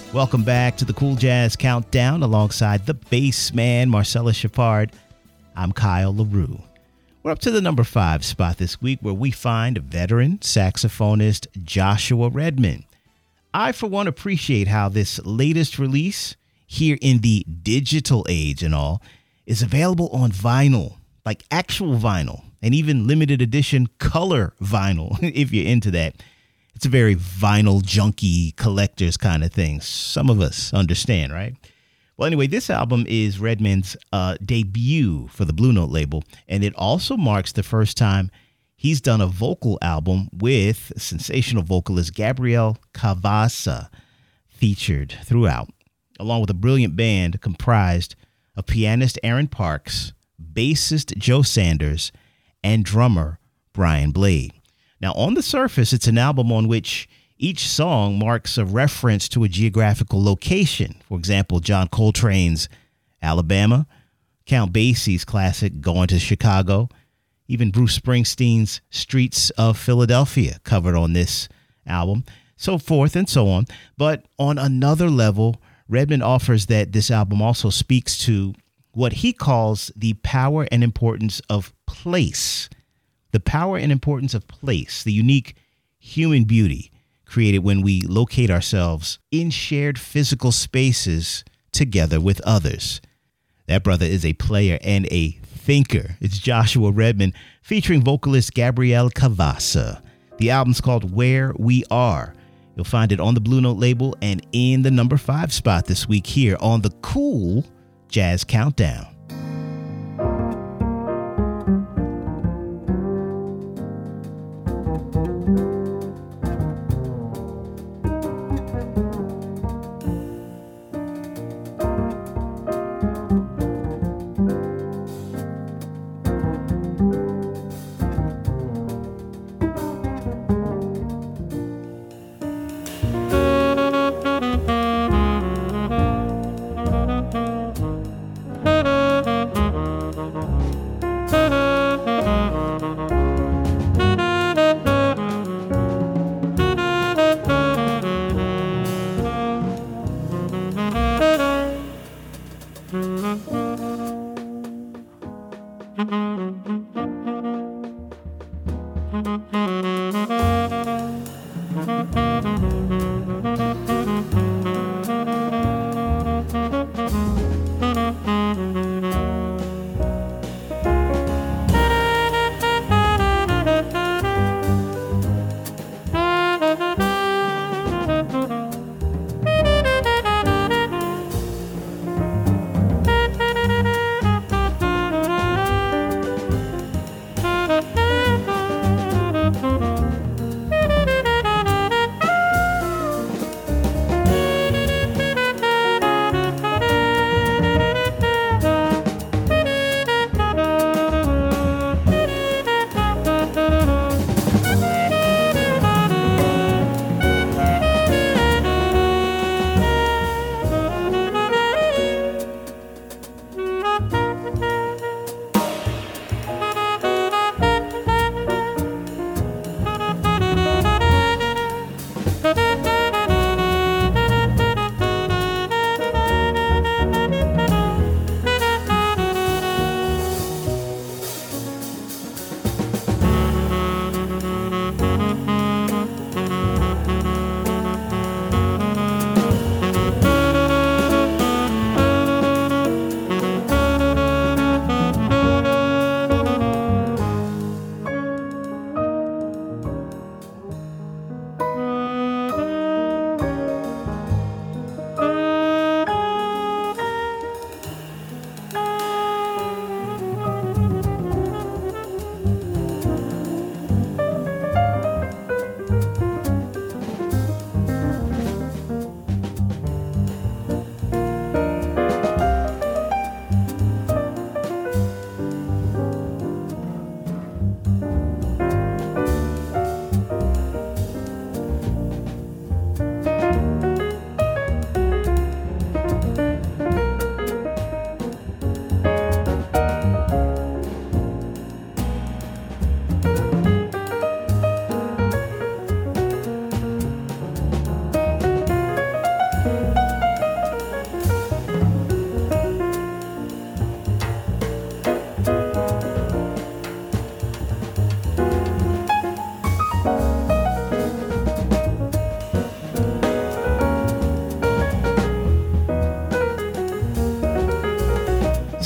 Welcome back to the Cool Jazz Countdown alongside the bass man, Marcellus Shepard. I'm Kyle LaRue. We're up to the number 5 spot this week where we find veteran saxophonist Joshua Redman. I, for one, appreciate how this latest release, here in the digital age and all, is available on vinyl, like actual vinyl, and even limited edition color vinyl, if you're into that. It's a very vinyl junkie collector's kind of thing. Some of us understand, right? Well, anyway, this album is Redman's debut for the Blue Note label, and it also marks the first time he's done a vocal album with sensational vocalist Gabrielle Cavassa featured throughout, along with a brilliant band comprised of pianist Aaron Parks, bassist Joe Sanders, and drummer Brian Blade. Now, on the surface, it's an album on which each song marks a reference to a geographical location. For example, John Coltrane's Alabama, Count Basie's classic Going to Chicago, even Bruce Springsteen's Streets of Philadelphia covered on this album, so forth and so on. But on another level, Redman offers that this album also speaks to what he calls the power and importance of place. The power and importance of place, the unique human beauty created when we locate ourselves in shared physical spaces together with others. That brother is a player and a thinker. It's Joshua Redman featuring vocalist Gabrielle Cavassa. The album's called Where We Are. You'll find it on the Blue Note label and in the number 5 spot this week here on the Cool Jazz Countdown.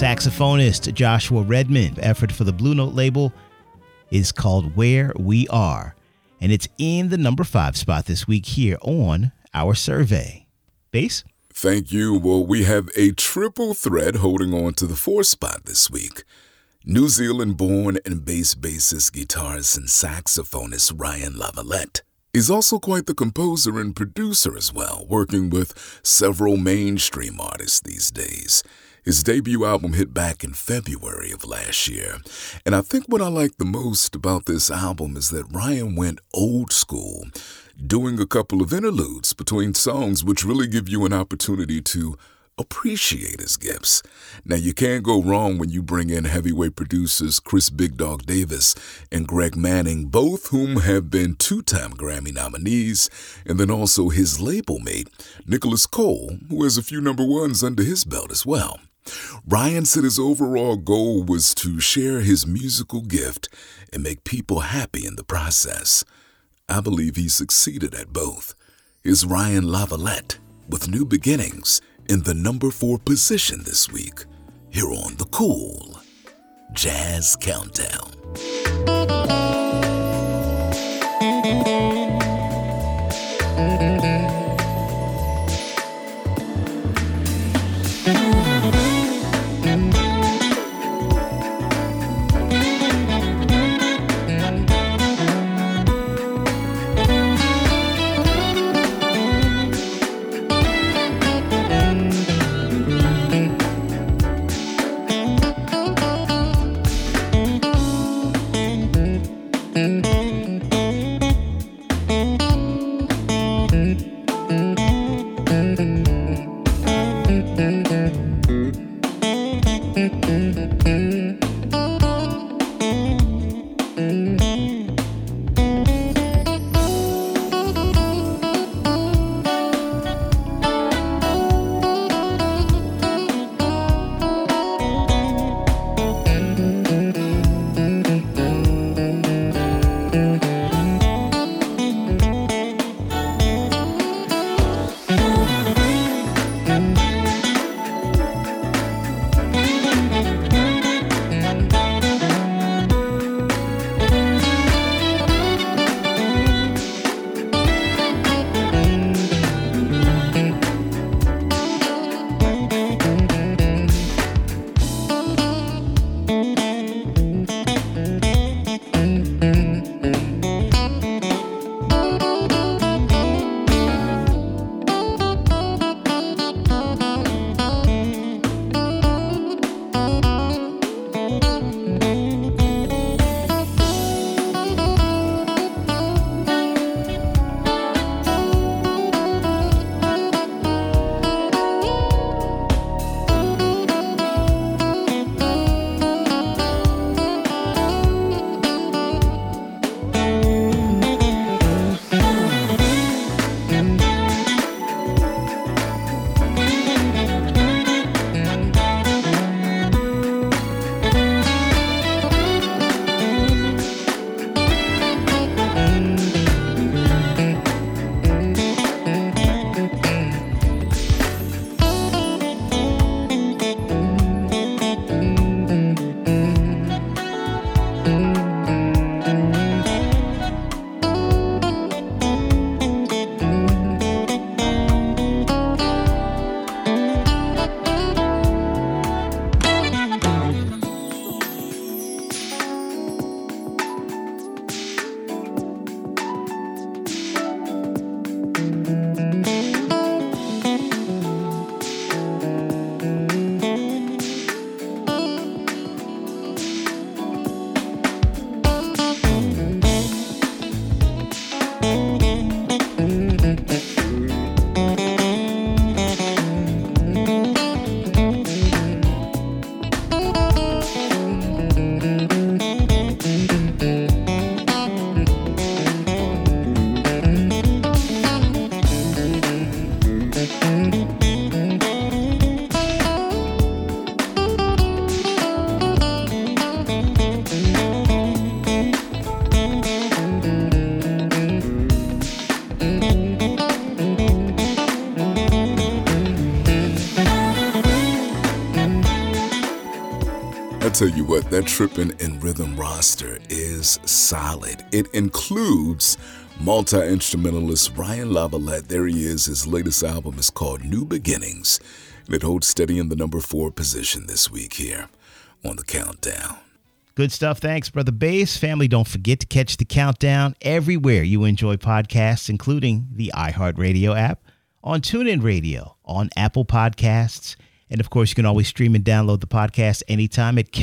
Saxophonist Joshua Redman, effort for the Blue Note label, is called Where We Are, and it's in the number 5 spot this week here on our survey. Bass? Thank you. Well, we have a triple threat holding on to the 4th spot this week. New Zealand-born and bass bassist, guitarist, and saxophonist Ryan Lavalette is also quite the composer and producer as well, working with several mainstream artists these days. His debut album hit back in February of last year. And I think what I like the most about this album is that Ryan went old school, doing a couple of interludes between songs which really give you an opportunity to appreciate his gifts. Now, you can't go wrong when you bring in heavyweight producers Chris Big Dog Davis and Greg Manning, both whom have been 2-time Grammy nominees, and then also his label mate, Nicholas Cole, who has a few number ones under his belt as well. Ryan said his overall goal was to share his musical gift and make people happy in the process. I believe he succeeded at both. Here's Ryan Lavalette with New Beginnings in the number 4 position this week, here on the Cool Jazz Countdown. tell you what, that Trippin' in Rhythm roster is solid. It includes multi-instrumentalist Ryan LaVallette. There he is. His latest album is called New Beginnings, and it holds steady in the number 4 position this week here on The Countdown. Good stuff. Thanks, Brother Bass. Family, don't forget to catch The Countdown everywhere you enjoy podcasts, including the iHeartRadio app, on TuneIn Radio, on Apple Podcasts, and of course, you can always stream and download the podcast anytime at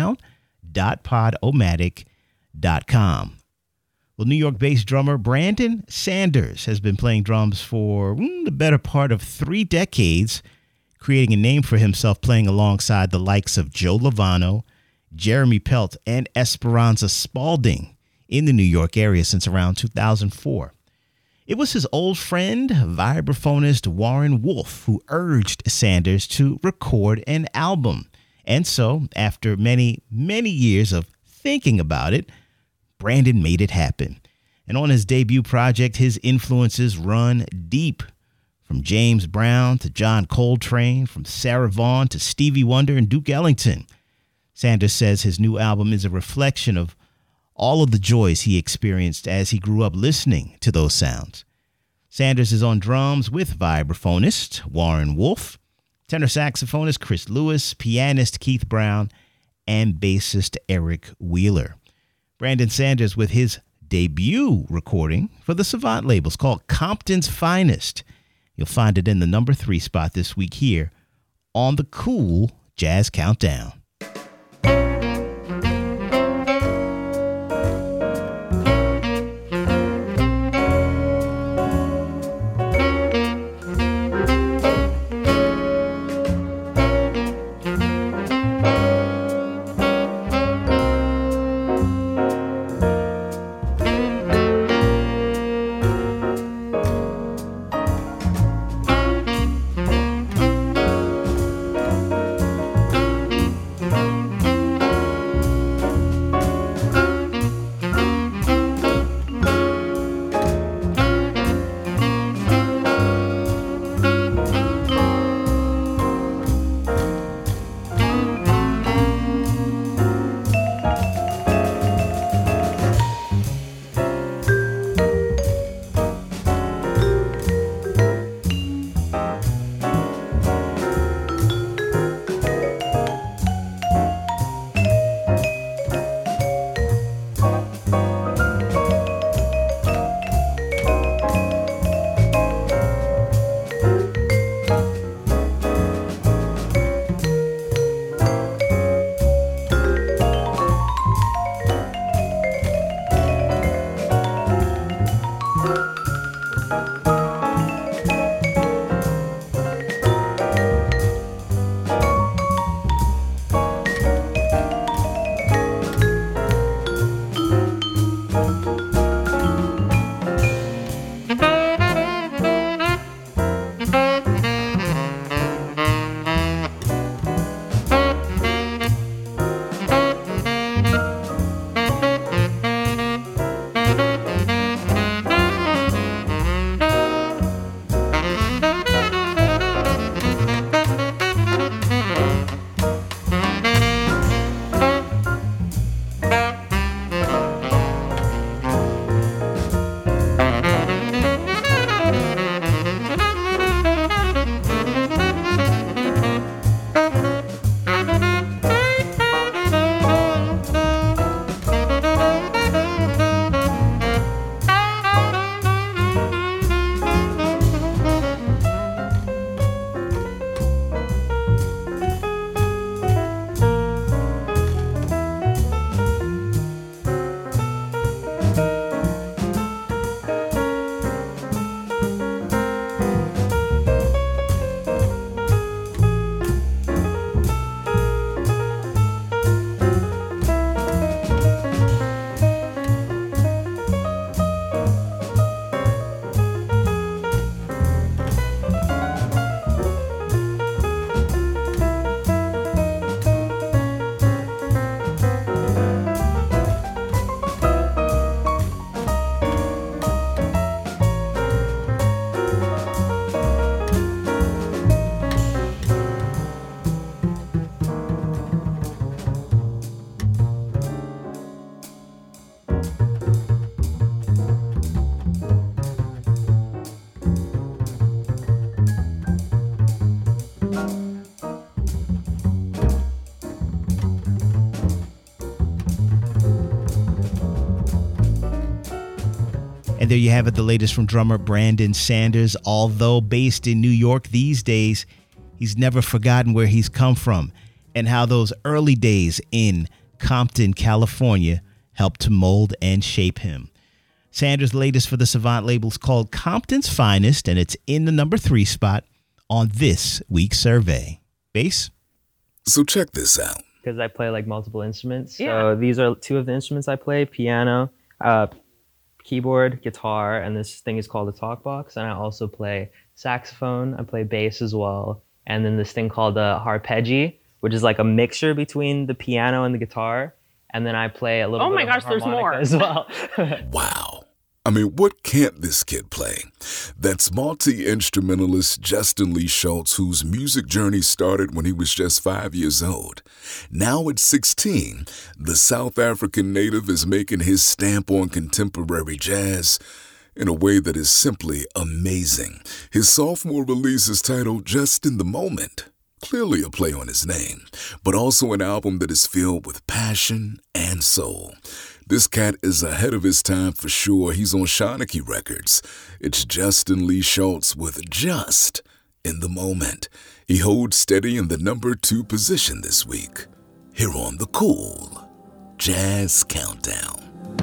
countdown.podomatic.com. Well, New York-based drummer Brandon Sanders has been playing drums for the better part of 3 decades, creating a name for himself playing alongside the likes of Joe Lovano, Jeremy Pelt, and Esperanza Spalding in the New York area since around 2004. It was his old friend, vibraphonist Warren Wolf, who urged Sanders to record an album. And so, after many, many years of thinking about it, Brandon made it happen. And on his debut project, his influences run deep. From James Brown to John Coltrane, from Sarah Vaughan to Stevie Wonder and Duke Ellington. Sanders says his new album is a reflection of all of the joys he experienced as he grew up listening to those sounds. Sanders is on drums with vibraphonist Warren Wolf, tenor saxophonist Chris Lewis, pianist Keith Brown, and bassist Eric Wheeler. Brandon Sanders with his debut recording for the Savant labels called Compton's Finest. You'll find it in the number 3 spot this week here on the Cool Jazz Countdown. And there you have it, the latest from drummer Brandon Sanders. Although based in New York these days, he's never forgotten where he's come from and how those early days in Compton, California helped to mold and shape him. Sanders' latest for the Savant label is called Compton's Finest, and it's in the number 3 spot on this week's survey. Bass? So check this out. Because I play like multiple instruments. Yeah. So these are 2 of the instruments I play: piano, keyboard, guitar, and this thing is called a talk box. And I also play saxophone. I play bass as well. And then this thing called a harpeggi, which is like a mixture between the piano and the guitar. And then I play a little Oh bit my of gosh, there's harmonica more. as well. Wow. I mean, what can't this kid play? That's multi-instrumentalist Justin Lee Schultz, whose music journey started when he was just 5 years old. Now at 16, the South African native is making his stamp on contemporary jazz in a way that is simply amazing. His sophomore release is titled Just in the Moment. Clearly a play on his name, but also an album that is filled with passion and soul. This cat is ahead of his time for sure. He's on Shanachie Records. It's Justin Lee Schultz with Just in the Moment. He holds steady in the number 2 position this week, here on the Cool Jazz Countdown.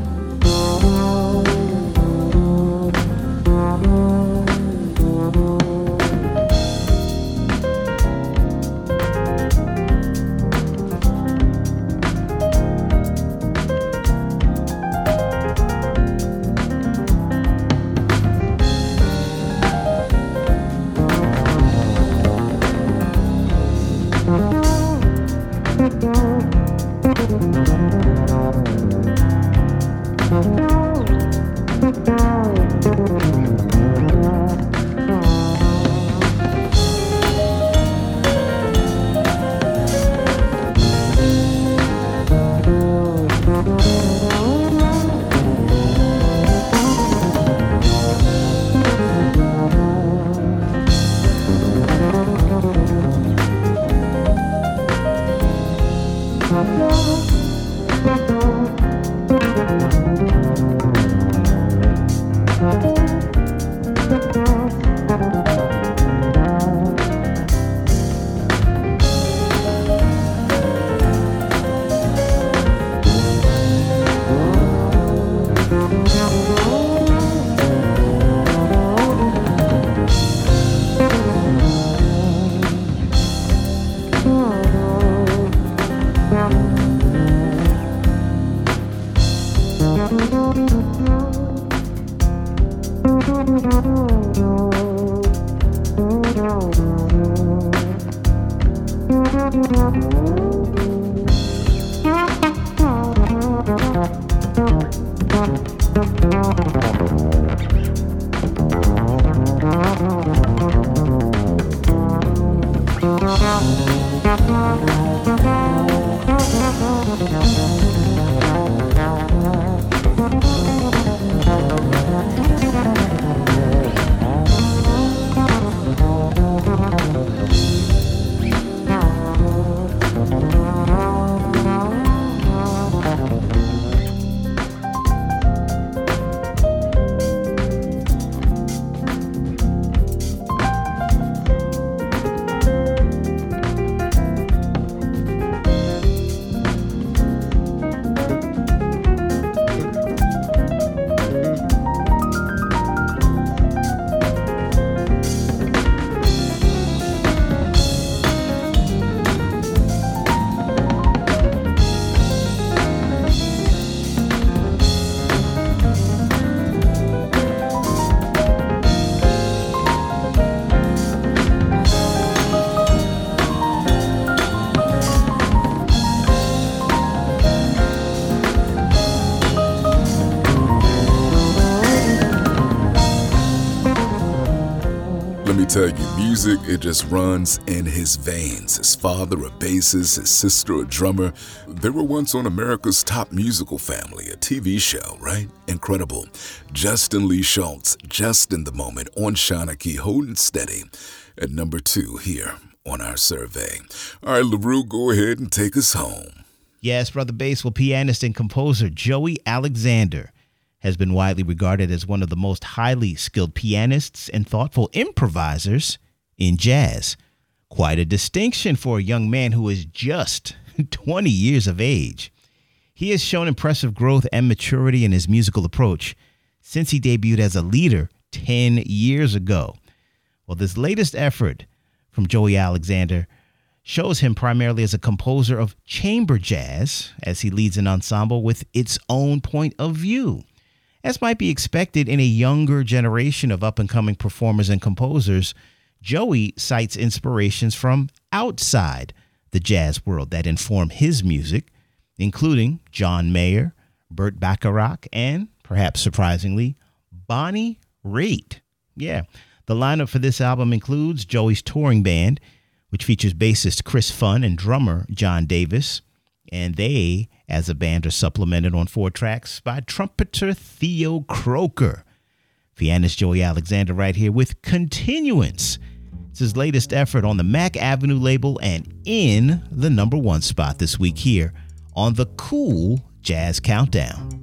Tell you, music, it just runs in his veins. His father a bassist, his sister a drummer. They were once on America's Top Musical Family, a TV show, right? Incredible. Justin Lee Schultz, Just in the Moment, on Shanachie, holding steady at number 2 here on our survey. All right, LaRue, go ahead and take us home. Yes, Brother Bass. Well, pianist and composer Joey Alexander has been widely regarded as one of the most highly skilled pianists and thoughtful improvisers in jazz. Quite a distinction for a young man who is just 20 years of age. He has shown impressive growth and maturity in his musical approach since he debuted as a leader 10 years ago. Well, this latest effort from Joey Alexander shows him primarily as a composer of chamber jazz, as he leads an ensemble with its own point of view. As might be expected in a younger generation of up-and-coming performers and composers, Joey cites inspirations from outside the jazz world that inform his music, including John Mayer, Burt Bacharach, and, perhaps surprisingly, Bonnie Raitt. Yeah, the lineup for this album includes Joey's touring band, which features bassist Chris Funn and drummer John Davis. And they, as a band, are supplemented on 4 tracks by trumpeter Theo Croker. Pianist Joey Alexander right here with Continuance. It's his latest effort on the Mack Avenue label and in the #1 spot this week here on the Cool Jazz Countdown.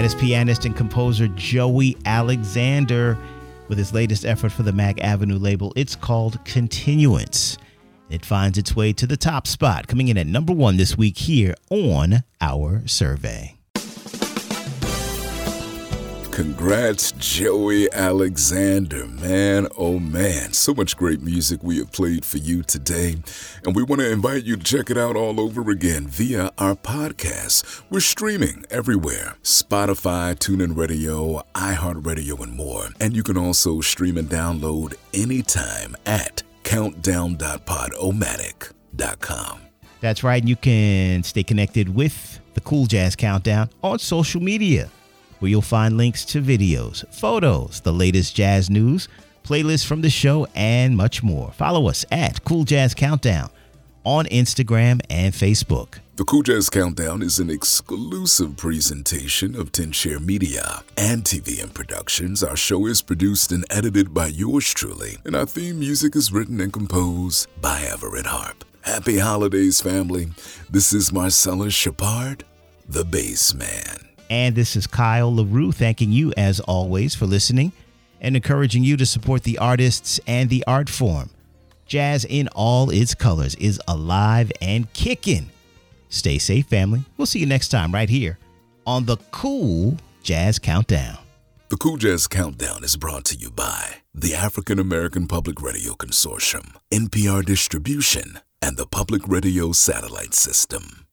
That is pianist and composer Joey Alexander with his latest effort for the Mac Avenue label. It's called Continuance. It finds its way to the top spot, coming in at number 1 this week here on our survey. Congrats, Joey Alexander, man. Oh, man. So much great music we have played for you today. And we want to invite you to check it out all over again via our podcast. We're streaming everywhere. Spotify, TuneIn Radio, iHeartRadio, and more. And you can also stream and download anytime at countdown.podomatic.com. That's right. You can stay connected with the Cool Jazz Countdown on social media, where you'll find links to videos, photos, the latest jazz news, playlists from the show, and much more. Follow us at Cool Jazz Countdown on Instagram and Facebook. The Cool Jazz Countdown is an exclusive presentation of 10Share Media and TVM Productions. Our show is produced and edited by yours truly, and our theme music is written and composed by Everett Harp. Happy holidays, family. This is Marcellus Shepard, the Bass Man. And this is Kyle LaRue, thanking you as always for listening and encouraging you to support the artists and the art form. Jazz in all its colors is alive and kicking. Stay safe, family. We'll see you next time right here on the Cool Jazz Countdown. The Cool Jazz Countdown is brought to you by the African American Public Radio Consortium, NPR Distribution, and the Public Radio Satellite System.